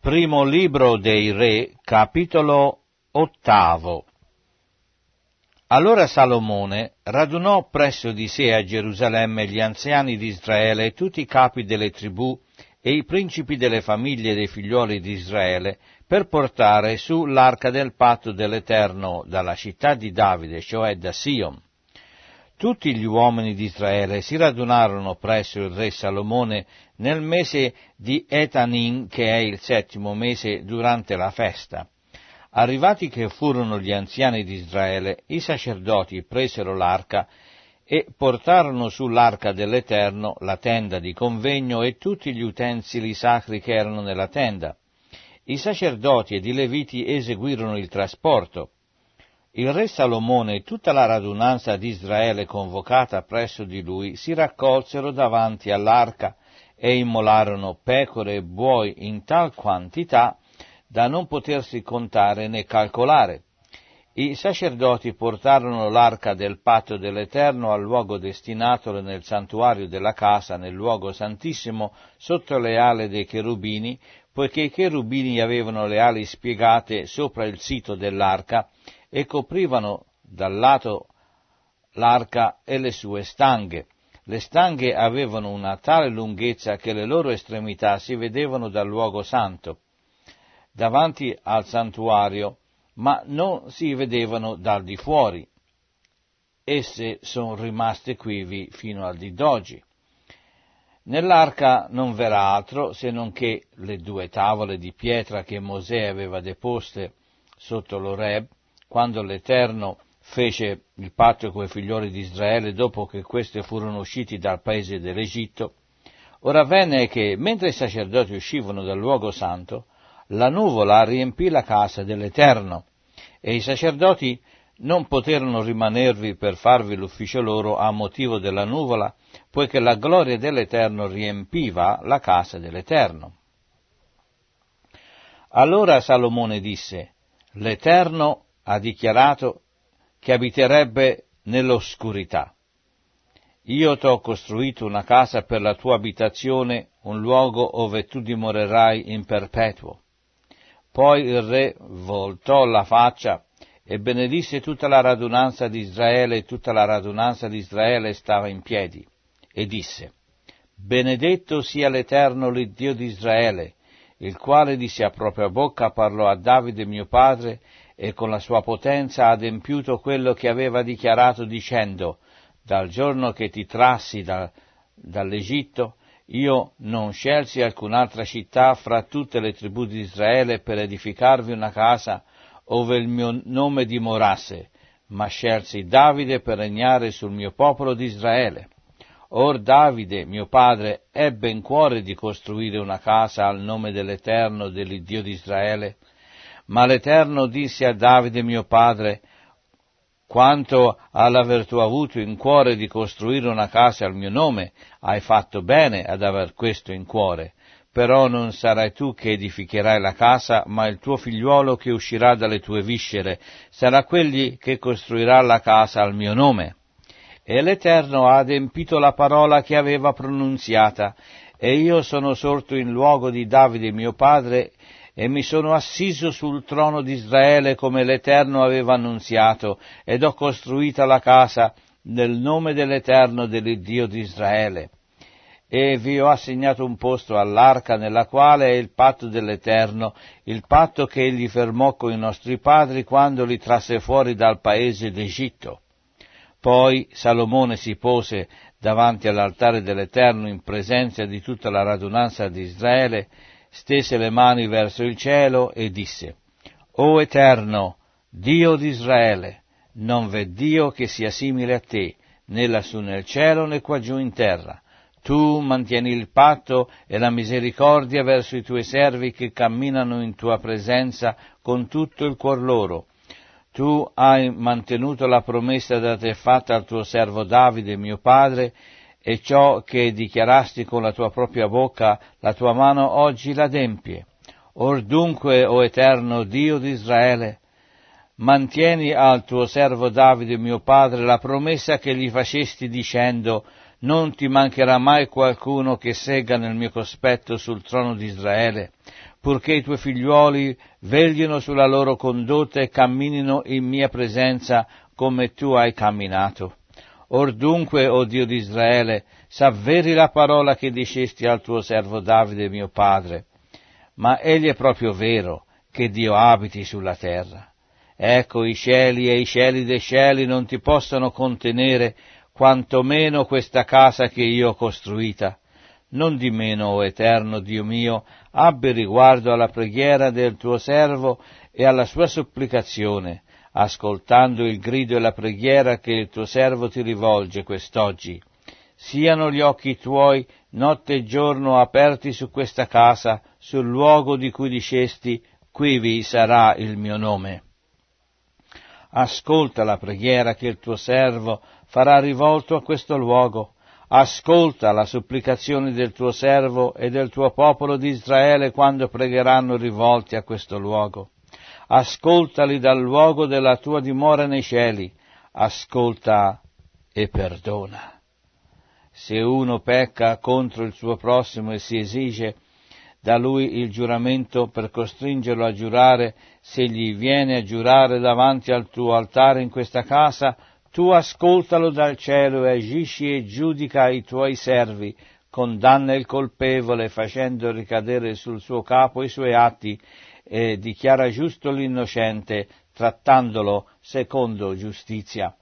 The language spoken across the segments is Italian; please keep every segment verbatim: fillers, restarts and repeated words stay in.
Primo libro dei Re, capitolo ottavo. Allora Salomone radunò presso di sé a Gerusalemme gli anziani di Israele e tutti i capi delle tribù e i principi delle famiglie dei figlioli di Israele per portare su l'arca del patto dell'Eterno dalla città di Davide, cioè da Sion. Tutti gli uomini di Israele si radunarono presso il re Salomone nel mese di Etanin, che è il settimo mese durante la festa. Arrivati che furono gli anziani di Israele, i sacerdoti presero l'arca e portarono sull'arca dell'Eterno la tenda di convegno e tutti gli utensili sacri che erano nella tenda. I sacerdoti ed i leviti eseguirono il trasporto. Il re Salomone e tutta la radunanza di Israele convocata presso di lui si raccolsero davanti all'arca e immolarono pecore e buoi in tal quantità da non potersi contare né calcolare. I sacerdoti portarono l'arca del patto dell'Eterno al luogo destinatole nel santuario della casa, nel luogo santissimo, sotto le ali dei cherubini, poiché i cherubini avevano le ali spiegate sopra il sito dell'arca e coprivano dal lato l'arca e le sue stanghe. Le stanghe avevano una tale lunghezza che le loro estremità si vedevano dal luogo santo, davanti al santuario, ma non si vedevano dal di fuori. Esse sono rimaste quivi fino al dì d'oggi. Nell'arca non v'era altro se non che le due tavole di pietra che Mosè aveva deposte sotto l'Oreb, quando l'Eterno fece il patto coi figlioli di Israele dopo che questi furono usciti dal paese dell'Egitto. Ora avvenne che, mentre i sacerdoti uscivano dal luogo santo, la nuvola riempì la casa dell'Eterno, e i sacerdoti non poterono rimanervi per farvi l'ufficio loro a motivo della nuvola, poiché la gloria dell'Eterno riempiva la casa dell'Eterno. Allora Salomone disse: l'Eterno ha dichiarato che abiterebbe nell'oscurità. Io t'ho costruito una casa per la tua abitazione, un luogo ove tu dimorerai in perpetuo. Poi il re voltò la faccia e benedisse tutta la radunanza di Israele, e tutta la radunanza di Israele stava in piedi, e disse: benedetto sia l'Eterno, l'Iddio di Israele, il quale di sia propria bocca parlò a Davide mio padre, e con la sua potenza ha adempiuto quello che aveva dichiarato dicendo: dal giorno che ti trassi da, dall'Egitto, io non scelsi alcun'altra città fra tutte le tribù di Israele per edificarvi una casa ove il mio nome dimorasse, ma scelsi Davide per regnare sul mio popolo di Israele. Or Davide, mio padre, ebbe in cuore di costruire una casa al nome dell'Eterno, dell'Iddio di Israele, ma l'Eterno disse a Davide, mio padre: quanto all'aver tu avuto in cuore di costruire una casa al mio nome, hai fatto bene ad aver questo in cuore, però non sarai tu che edificherai la casa, ma il tuo figliuolo che uscirà dalle tue viscere sarà quegli che costruirà la casa al mio nome. E l'Eterno ha adempito la parola che aveva pronunziata, e io sono sorto in luogo di Davide mio padre, e mi sono assiso sul trono di Israele come l'Eterno aveva annunziato, ed ho costruita la casa nel nome dell'Eterno, dell'Iddio di Israele. E vi ho assegnato un posto all'arca, nella quale è il patto dell'Eterno, il patto che egli fermò con i nostri padri quando li trasse fuori dal paese d'Egitto. Poi Salomone si pose davanti all'altare dell'Eterno in presenza di tutta la radunanza di Israele, stese le mani verso il cielo e disse: O Eterno, Dio di Israele, non v'è Dio che sia simile a te, né lassù nel cielo né qua giù in terra. Tu mantieni il patto e la misericordia verso i tuoi servi che camminano in tua presenza con tutto il cuor loro. Tu hai mantenuto la promessa da te fatta al tuo servo Davide, mio padre, e ciò che dichiarasti con la tua propria bocca, la tua mano oggi l'adempie. Or dunque, o Eterno Dio di Israele, mantieni al tuo servo Davide, mio padre, la promessa che gli facesti dicendo: non ti mancherà mai qualcuno che segga nel mio cospetto sul trono di Israele, purché i tuoi figliuoli veglino sulla loro condotta e camminino in mia presenza come tu hai camminato. Or dunque, o Dio di Israele, s'avveri la parola che dicesti al tuo servo Davide mio padre. Ma egli è proprio vero che Dio abiti sulla terra. Ecco, i cieli e i cieli dei cieli non ti possono contenere, quantomeno questa casa che io ho costruita. Non di meno, o eterno Dio mio, abbi riguardo alla preghiera del tuo servo e alla sua supplicazione, ascoltando il grido e la preghiera che il tuo servo ti rivolge quest'oggi. Siano gli occhi tuoi notte e giorno aperti su questa casa, sul luogo di cui dicesti, quivi sarà il mio nome. Ascolta la preghiera che il tuo servo farà rivolto a questo luogo. Ascolta la supplicazione del tuo servo e del tuo popolo di Israele quando pregheranno rivolti a questo luogo. Ascoltali dal luogo della tua dimora nei cieli. Ascolta e perdona. Se uno pecca contro il suo prossimo e si esige da lui il giuramento per costringerlo a giurare, se gli viene a giurare davanti al tuo altare in questa casa, tu ascoltalo dal cielo e agisci e giudica i tuoi servi, condanna il colpevole facendo ricadere sul suo capo i suoi atti e dichiara giusto l'innocente, trattandolo secondo giustizia.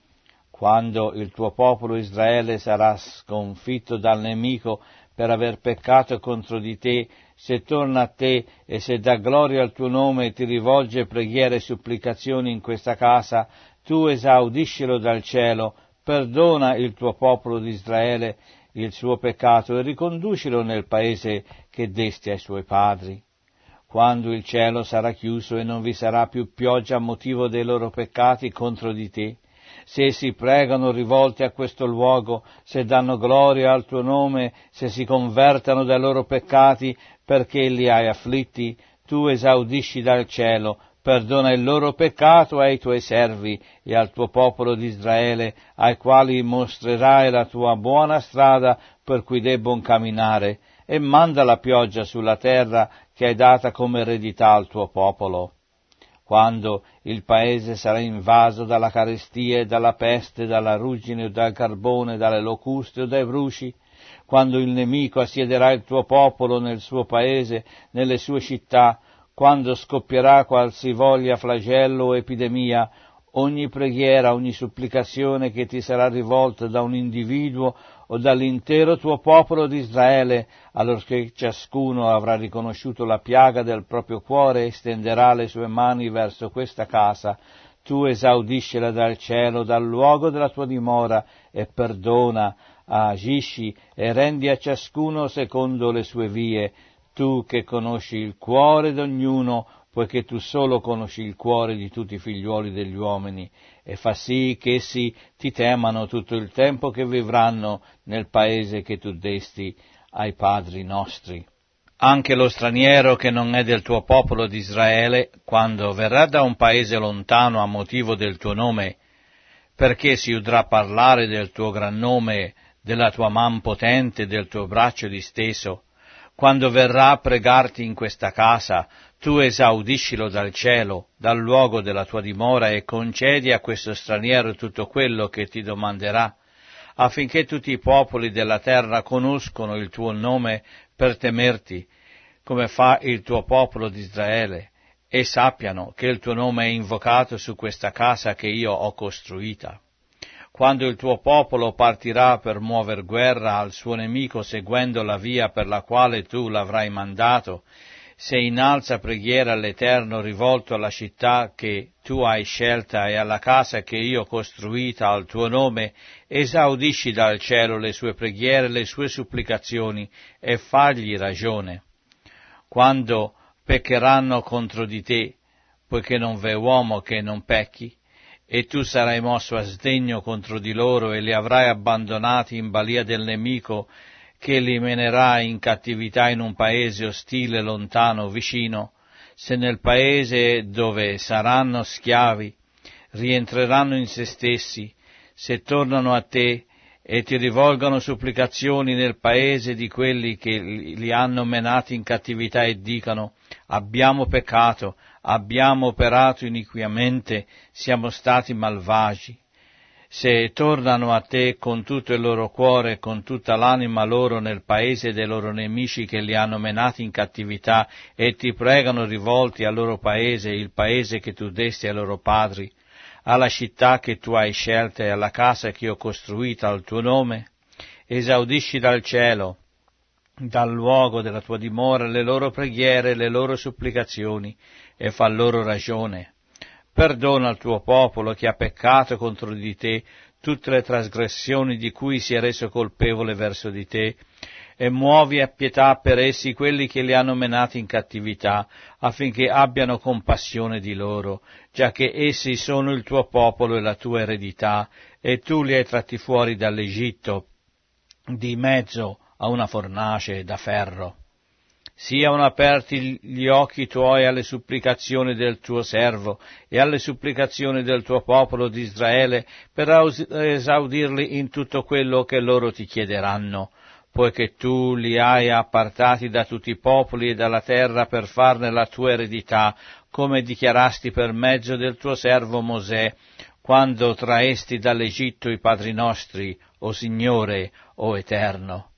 Quando il tuo popolo Israele sarà sconfitto dal nemico per aver peccato contro di te, se torna a te e se dà gloria al tuo nome e ti rivolge preghiere e supplicazioni in questa casa, tu esaudiscilo dal cielo, perdona il tuo popolo di Israele il suo peccato e riconducilo nel paese che desti ai suoi padri. Quando il cielo sarà chiuso e non vi sarà più pioggia a motivo dei loro peccati contro di te, se si pregano rivolti a questo luogo, se danno gloria al tuo nome, se si convertano dai loro peccati perché li hai afflitti, tu esaudisci dal cielo, perdona il loro peccato ai tuoi servi e al tuo popolo di Israele, ai quali mostrerai la tua buona strada per cui debbon camminare, e manda la pioggia sulla terra che hai data come eredità al tuo popolo. Quando il paese sarà invaso dalla carestia e dalla peste, dalla ruggine o dal carbone, dalle locuste o dai bruci, quando il nemico assiederà il tuo popolo nel suo paese, nelle sue città, quando scoppierà qualsivoglia flagello o epidemia, ogni preghiera, ogni supplicazione che ti sarà rivolta da un individuo o dall'intero tuo popolo di Israele, allorché ciascuno avrà riconosciuto la piaga del proprio cuore e stenderà le sue mani verso questa casa, tu esaudiscila dal cielo, dal luogo della tua dimora, e perdona, agisci e rendi a ciascuno secondo le sue vie, tu che conosci il cuore d'ognuno, poiché tu solo conosci il cuore di tutti i figliuoli degli uomini, e fa sì che essi ti temano tutto il tempo che vivranno nel paese che tu desti ai padri nostri. Anche lo straniero che non è del tuo popolo di Israele, quando verrà da un paese lontano a motivo del tuo nome, perché si udrà parlare del tuo gran nome, della tua man potente, del tuo braccio disteso, quando verrà a pregarti in questa casa, tu esaudiscilo dal cielo, dal luogo della tua dimora, e concedi a questo straniero tutto quello che ti domanderà, affinché tutti i popoli della terra conoscono il tuo nome per temerti, come fa il tuo popolo di Israele, e sappiano che il tuo nome è invocato su questa casa che io ho costruita. Quando il tuo popolo partirà per muover guerra al suo nemico seguendo la via per la quale tu l'avrai mandato, se innalza preghiera all'Eterno rivolto alla città che tu hai scelta e alla casa che io ho costruita al tuo nome, esaudisci dal cielo le sue preghiere, le sue supplicazioni, e fagli ragione. Quando peccheranno contro di te, poiché non v'è uomo che non pecchi, e tu sarai mosso a sdegno contro di loro e li avrai abbandonati in balia del nemico, che li menerà in cattività in un paese ostile, lontano, vicino, se nel paese dove saranno schiavi rientreranno in se stessi, se tornano a te e ti rivolgono supplicazioni nel paese di quelli che li hanno menati in cattività e dicano: abbiamo peccato, abbiamo operato iniquiamente, siamo stati malvagi. Se tornano a te con tutto il loro cuore e con tutta l'anima loro nel paese dei loro nemici che li hanno menati in cattività e ti pregano rivolti al loro paese, il paese che tu desti ai loro padri, alla città che tu hai scelta e alla casa che ho costruita al tuo nome, esaudisci dal cielo, dal luogo della tua dimora, le loro preghiere, le loro supplicazioni, e fa loro ragione. Perdona al tuo popolo che ha peccato contro di te tutte le trasgressioni di cui si è reso colpevole verso di te, e muovi a pietà per essi quelli che li hanno menati in cattività, affinché abbiano compassione di loro, giacché essi sono il tuo popolo e la tua eredità, e tu li hai tratti fuori dall'Egitto, di mezzo a una fornace da ferro. Siano aperti gli occhi tuoi alle supplicazioni del tuo servo e alle supplicazioni del tuo popolo di Israele, per esaudirli in tutto quello che loro ti chiederanno, poiché tu li hai appartati da tutti i popoli e dalla terra per farne la tua eredità, come dichiarasti per mezzo del tuo servo Mosè, quando traesti dall'Egitto i padri nostri, o Signore, o Eterno.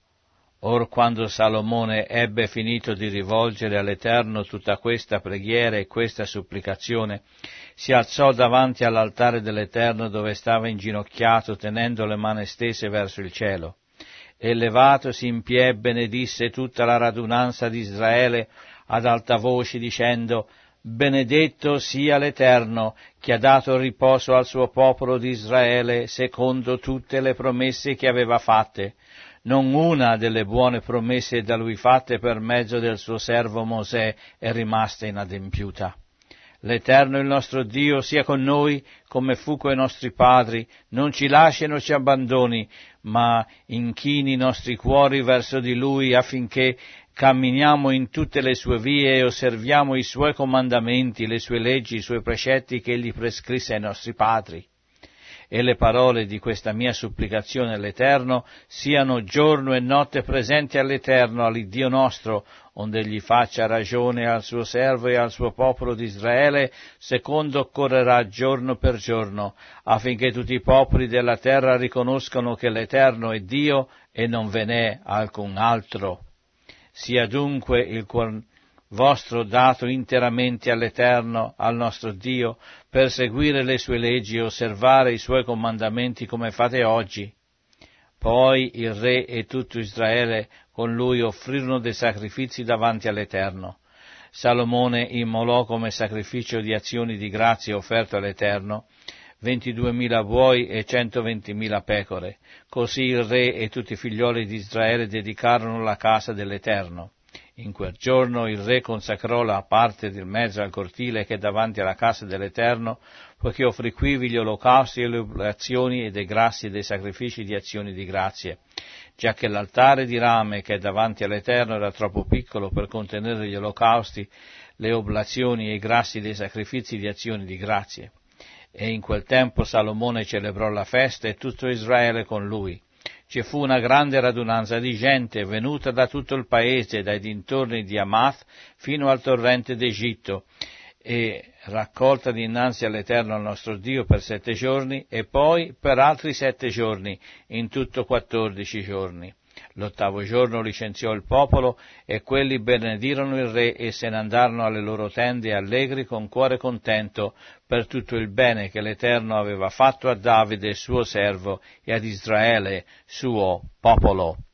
Or quando Salomone ebbe finito di rivolgere all'Eterno tutta questa preghiera e questa supplicazione, si alzò davanti all'altare dell'Eterno dove stava inginocchiato, tenendo le mani stese verso il cielo. E levatosi in piedi benedisse tutta la radunanza di Israele ad alta voce, dicendo: Benedetto sia l'Eterno, che ha dato riposo al suo popolo di Israele, secondo tutte le promesse che aveva fatte. Non una delle buone promesse da lui fatte per mezzo del suo servo Mosè è rimasta inadempiuta. L'Eterno il nostro Dio sia con noi, come fu coi nostri padri, non ci lasci e non ci abbandoni, ma inchini i nostri cuori verso di Lui, affinché camminiamo in tutte le sue vie e osserviamo i suoi comandamenti, le sue leggi, i suoi precetti che Egli prescrisse ai nostri padri. E le parole di questa mia supplicazione all'Eterno siano giorno e notte presenti all'Eterno, all'Iddio nostro, onde Egli faccia ragione al suo servo e al suo popolo di Israele, secondo occorrerà giorno per giorno, affinché tutti i popoli della terra riconoscano che l'Eterno è Dio e non ve n'è alcun altro. Sia dunque il cuor vostro dato interamente all'Eterno, al nostro Dio, per seguire le sue leggi e osservare i suoi comandamenti come fate oggi. Poi il re e tutto Israele con lui offrirono dei sacrifici davanti all'Eterno. Salomone immolò come sacrificio di azioni di grazia offerto all'Eterno ventiduemila buoi e centoventimila pecore. Così il re e tutti i figlioli di Israele dedicarono la casa dell'Eterno. In quel giorno il re consacrò la parte del mezzo al cortile che è davanti alla casa dell'Eterno, poiché offrì quivi gli olocausti e le oblazioni e dei grassi e dei sacrifici di azioni di grazie, giacché l'altare di rame che è davanti all'Eterno era troppo piccolo per contenere gli olocausti, le oblazioni e i grassi dei sacrifici di azioni di grazie. E in quel tempo Salomone celebrò la festa e tutto Israele con lui. Ci fu una grande radunanza di gente venuta da tutto il paese, dai dintorni di Hamath fino al torrente d'Egitto, e raccolta dinanzi all'Eterno al nostro Dio per sette giorni, e poi per altri sette giorni, in tutto quattordici giorni. L'ottavo giorno licenziò il popolo, e quelli benedirono il re e se ne andarono alle loro tende allegri con cuore contento per tutto il bene che l'Eterno aveva fatto a Davide suo servo e ad Israele suo popolo.